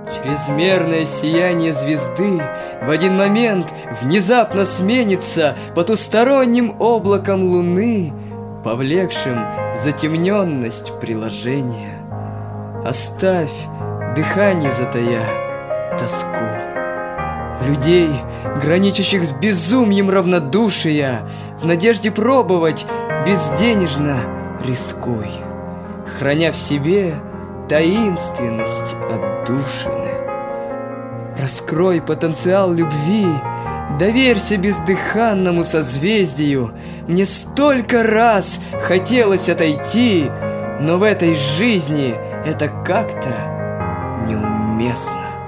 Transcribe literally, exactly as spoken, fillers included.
Чрезмерное сияние звезды в один момент внезапно сменится потусторонним облаком луны, повлекшим затемненность приложения. Оставь, дыхание затая, тоску. Людей, граничащих с безумием равнодушия, в надежде пробовать, безденежно рискуй, храня в себе таинственность отдушины. Раскрой потенциал любви, доверься бездыханному созвездию. Мне столько раз хотелось отойти, но в этой жизни это как-то неуместно.